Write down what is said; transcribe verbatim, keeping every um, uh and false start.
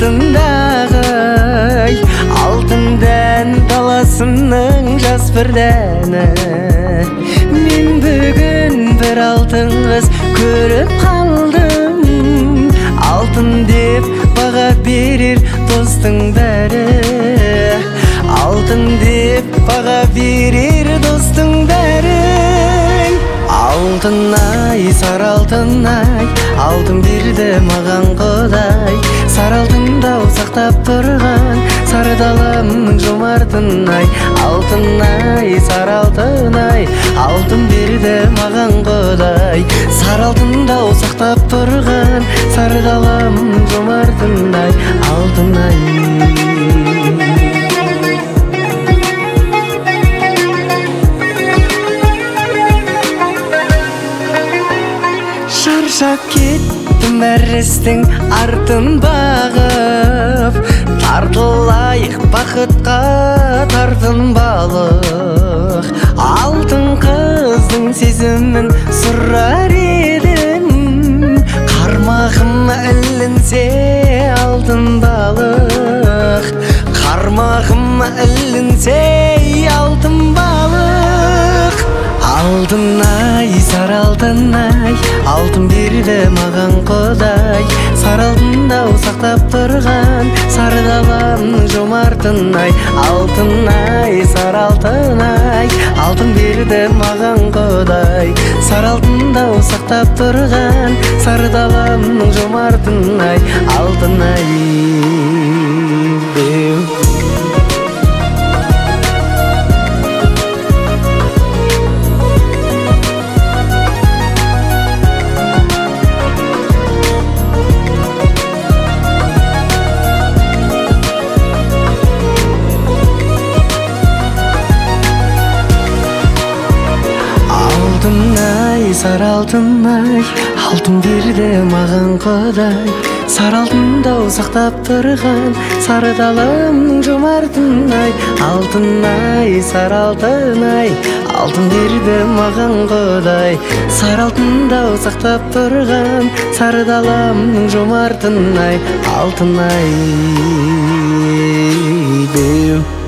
алтындагы алтындан таласының жас бір дәні мен бүгін бір алтын қыз көріп қалдым алтын деп баға берер достың бәрі алтын деп баға берер достың бәрі алтын-ай, сары алтын-ай, алтын берді маған Құдай. Сары алтындау сақтап тұрған сары даламның жомартын-ай. Алтын-ай, сары алтын-ай, алтын берді маған Құдай. Сары алтындау сақтап тұрған сары даламның жомартын-ай. Алтын-ай. Шаршап кеттім әрістің артын бағып, тартылайық бақытқа тартынбалық. Алтын қыздың сезімін сұрар едім, қармағыма ілінсе алтын балық. Қармағыма ілінсе алтын балық. Алтын-ай, сары алтын-ай, алтын берді маған Құдай. Сары алтындау сақтап тұрған сары даламның жомартын-ай. Алтын-ай, сары алтын-ай, алтын берді маған Құдай. Сары алтындау сақтап тұрған сары даламның жомартын-ай. Алтын-ай. Алтын-ай, сары алтын-ай, алтын берді маған Құдай. Сары алтындау сақтап тұрған сары даламның жомартын-ай. Алтын-ай, сары алтын-ай, алтын берді маған Құдай. Сары алтындау сақтап тұрған сары даламның жомартын-ай. Алтын-ай.